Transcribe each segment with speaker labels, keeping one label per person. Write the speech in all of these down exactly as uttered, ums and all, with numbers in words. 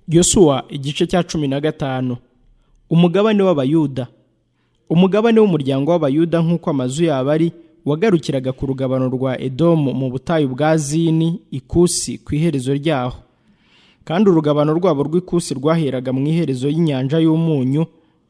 Speaker 1: Yosuwa igice cya cumi na gatanu. Umugabane w'Abayuda. Umugabane w'umuryango w'Abayuda nk'uko amazu yabo ari wagarukiraga ku rugabano rwa Edomu mu butayu bwa Zini Ikusi ku iherezo ryaho, kandi urugabano rwabo rw'Ikusi rwaheraga mu iherezo y'inyanja y'umunyu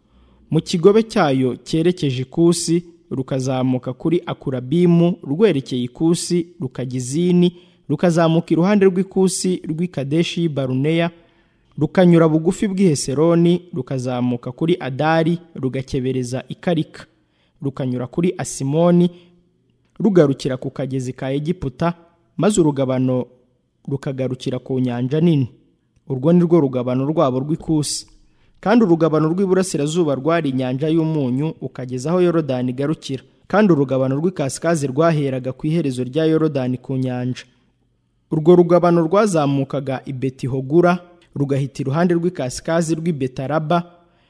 Speaker 1: mu kigobe cyayo cyerekeje Ikusi, rukazamuka kuri Akurabimu rwerekeye Ikusi, rukajya Zini, rukazamuka iruhande rw'Ikusi rw'i Kadeshi Baruneya, rukanyura bugufi bw'i Heseroni, rukazamuka kuri Adari, rugakebereza Ikarika, rukanyura kuri Asimoni, rugarukira ku kagezi ka Egiputa, maze urugabano rukagarukira ku nyanja nini. Urwo ni rwo rugabano rwabo rw'Ikusi. Kandi urugabano rw'iburasirazuba rwari inyanja y'umunyu ukageza aho Yorodani igarukira, kandi urugabano rw'ikasikazi rwaheraga ku iherezo rya Yorodani ku nyanja. Urwo rugabano rwazamukaga i Betihogura, rugahita iruhande rw'ikasikazi rw'i Betaraba,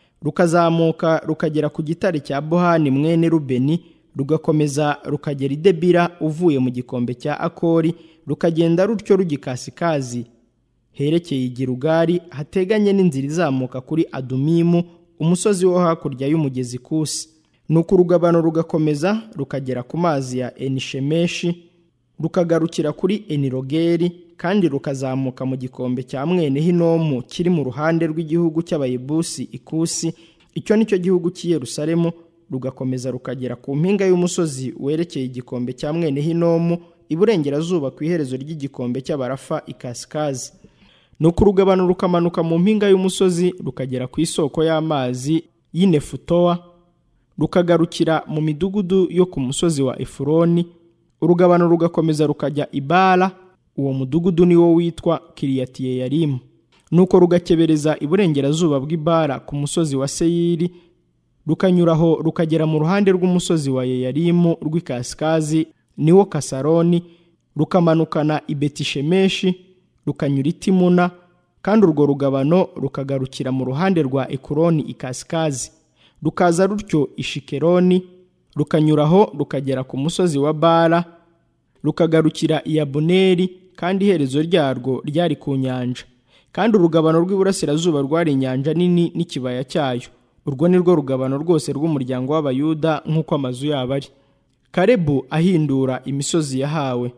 Speaker 1: rukazamuka rukagera ku gitare cya Bohani mwene Rubeni, rugakomeza rukagera i Debira uvuye mu gikombe cya Akori, rukagenda rutyo rugikasikazi herekeye i Gilugari, hateganye n'inzira izamuka kuri Adumimu, umusozi wo hakurya y'umugezi Kusi. Nuko urugabano rugakomeza rukagera ku mazi ya Enishemeshi, rukagarukira kuri Enirogeri, kandi rukazamuka mu gikombe cya mwene Hinomu kiri mu ruhande rw'igihugu cy'Abayebusi Ikusi, icyo ni cyo gihugu cy'i Yerusalemu, rugakomeza rukagera ku mpinga y'umusozi werekeye igikombe cya mwene Hinomu iburengerazuba ku iherezo ry'igikombe cy'Abarafa ikasikazi. Nuko urugabano rukamanuka mu mpinga y'umusozi rukagera ku isoko y'amazi y'Inefutowa, rukagarukira mu midugudu yo ku musozi wa Efuroni. Urugabano rugakomeza rukajya i Bala, uwo mudugudu ni wo witwa Kiriyatiyeyarimu. Nuko rugakebereza iburengerazuba bw'i Bala ku musozi wa Seyiri, rukanyuraho rukagera mu ruhande rw'umusozi wa Yeyarimu rw'ikasikazi ni wo Kasaroni, rukamanukana i Betishemeshi, rukanyura i Timuna, kandi urwo rugabano rukagarukira mu ruhande rwa Ekuroni ikasikazi, rukaza rutyo i Shikeroni, rukanyuraho rukagera ku musozi wa Bala, rukagarukira i Abuneri, kandi iherezo ryarwo ryari ku nyanja. Kandi urugabano rw'iburasirazuba rwari inyanja nini n'ikibaya cyayo. Urwo ni rwo rugabano rwose rw'umuryango w'Abayuda nk'uko amazu yabo ari. Kalebu ahindura imisozi yahawe.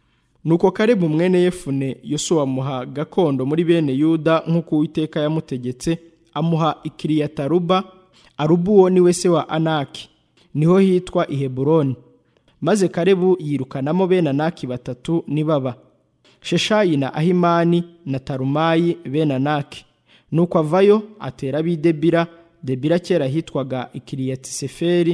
Speaker 1: Nuko Kalebu mwene Yefune Yosuwa amuha gakondo muri bene Yuda nk'uko Uwiteka yamutegetse, amuha Ikiriyataruba. Aruba uwo ni we se wa Anaki, niho hitwa i Heburoni. Maze Kalebu yirukanamo bene Anaki batatu nibaba, Sheshayi na Ahimani na Tarumayi bene Anaki. Nuko avayo atera ab'i Debira. Debira kera hitwaga Ikiriyatiseferi.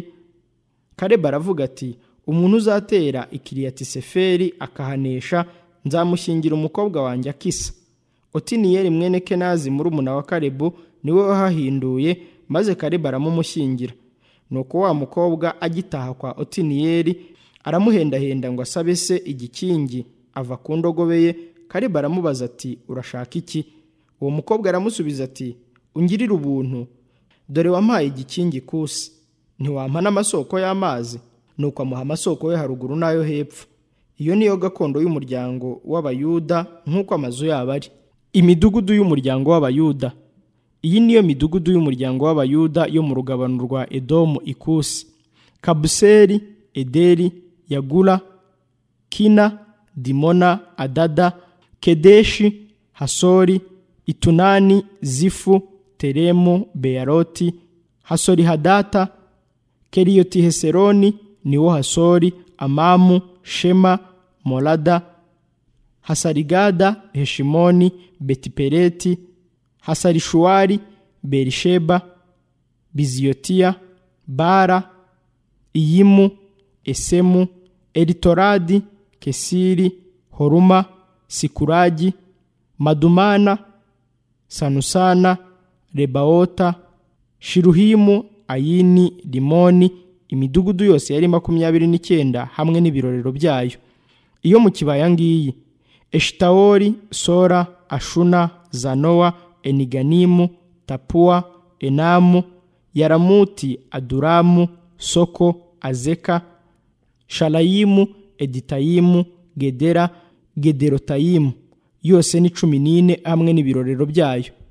Speaker 1: Kalebu aravuga ati, umuntu uzatera Ikiriyatiseferi akahanesha, nzamushyingira umukobwa wanjye Akisa. Otiniyeli mwene Kenazi murumuna wa Kalebu niwe wahahinduye, maze Kalebu aramumushyingira. Nuko wa mukobwa agitaha kwa Otiniyeli aramuhendahenda ngo asabe se igikingi, ava ku ndogobe ye. Kalebu aramubaza ati, urashaka iki? Uwo mukobwa aramusubiza ati, ungirire ubuntu, dore wampaye igikingi Kusi, ntiwampa n'amasoko y'amazi? Nuko amuha amasoko yo haruguru n'ayo hepfo. Iyo niyo gakondo y'umuryango w'Abayuda nk'uko amazu yabo ari. Imidugudu y'umuryango w'Abayuda. Iyi niyo midugudu y'umuryango w'Abayuda yo mu rugabano rwa Edomu Ikusi: Kabuseri, Ederi, Yagula, Kina, Dimona, Adada, Kedeshi, Hasori, Itunani, Zifu, Teremu, Beyaroti, Hasori Hadata, Keriyoti Heseroni niwo Hasori, Amamu, Shema, Molada, Hasarigada, Heshimoni, Betipereti, Hasarishuwari, Berisheba, Biziyotiya, Bara, Iyimu, Esemu, Eritoradi, Kesiri, Horuma, Sikuragi, Madumana, Sanusana, Rebaota, Shiruhimu, Ayini, Rimoni. Imidugudu yose yari makumyabiri n'icyenda hamwe n'ibirorero byayo. Iyo mu kibaya ngiyi: Eshitawoli, Sora, Ashuna, Zanowa, Eniganimu, Tapua, Enamu, Yaramuti, Aduramu, Soko, Azeka, Shalayimu, Editayimu, Gedera, Gederotayimu. Yose ni cumi n'ine hamwe n'ibirorero byayo.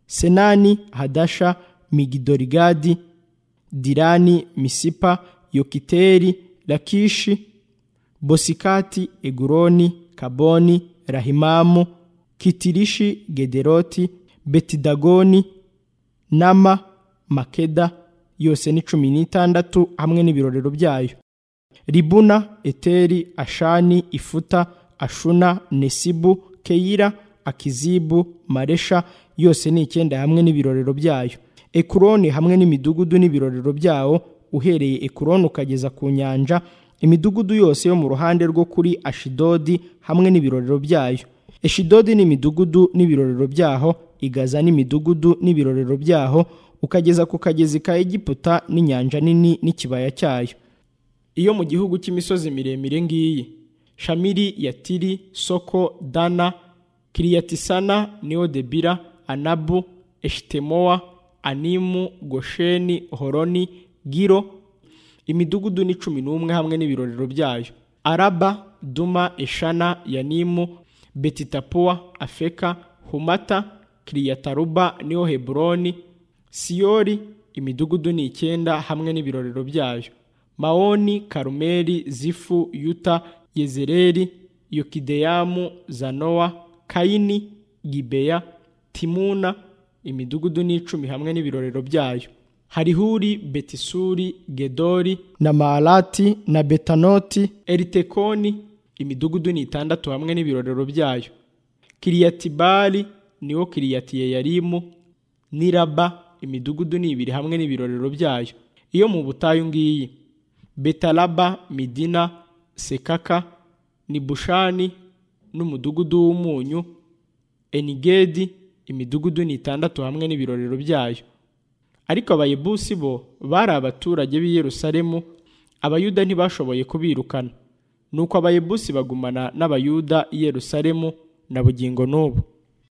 Speaker 1: Senani, Hadasha, Migidorigadi, Dirani, Misipa, Yokiteri, Lakishi, Bosikati, Eguroni, Kaboni, Rahimamu, Kitirishi, Gederoti, Betidagoni, Nama, Makeda, yose ni cumi n'itandatu hamwe n'ibirorero byayo. Ribuna, Eteri, Ashani, Ifuta, Ashuna, Nesibu, Keira, Akizibu, Maresha, yose ni icyenda hamwe n'ibirorero byayo. Ekuroni hamwe n'imidugudu n'ibirorero byawo, uhereye Ekuroni ukageza ku nyanja, imidugudu yose yo mu ruhande rwo kuri Ashidodi hamwe n'ibirorero byayo. Eshidodi n'imidugudu n'ibirorero byaho, Igaza n'imidugudu n'ibirorero byaho, ukageza ku kagezi ka Egiputa n'inyanja nini n'ikibaya cyayo. Iyo mu gihugu cy'imisozi miremire ngiyi: Shamiri, Yatiri, Soko, Dana, Kiriyatisana, Neodebira, Anabu, Eshitemowa, Animu, Gosheni, Horoni, Giro, imidugudu ni cumi n'umwe hamwe n'ibirorero byayo. Araba, Duma, Eshana, Yanimu, Betitapuwa, Afeka, Humata, Kiriyataruba niyo Heburoni, Siyori, imidugudu ni icyenda hamwe n'ibirorero byayo. Maoni, Karumeli, Zifu, Yuta, Yezereli, Yokideyamu, Zanowa, Kaini, Gibeya, Timuna, imidugudu ni icumi hamwe n'ibirorero byayo. Harihuri, Betisuri, Gedori na Maalati na Betanoti, Eritekoni, imidugudu ni itandatu hamwe n'ibirorero byayo. Kiriyatibali niwo Kiriyatiyeyarimu, Niraba, imidugudu ni ibiri hamwe n'ibirorero byayo. Iyo mu butayu ngiyi: Betalaba, Midina, Sekaka, Nibushani n'umudugudu w'umunyu, Enigedi, imidugudu ni itandatu hamwe n'ibirorero byayo. Ariko abayebusi bo bari abaturage b'i Yerusalemu, abayuda ntibashoboye kubirukana. Nuko abayebusi bagumana n'abayuda i Yerusalemu na bugingo n'ubu.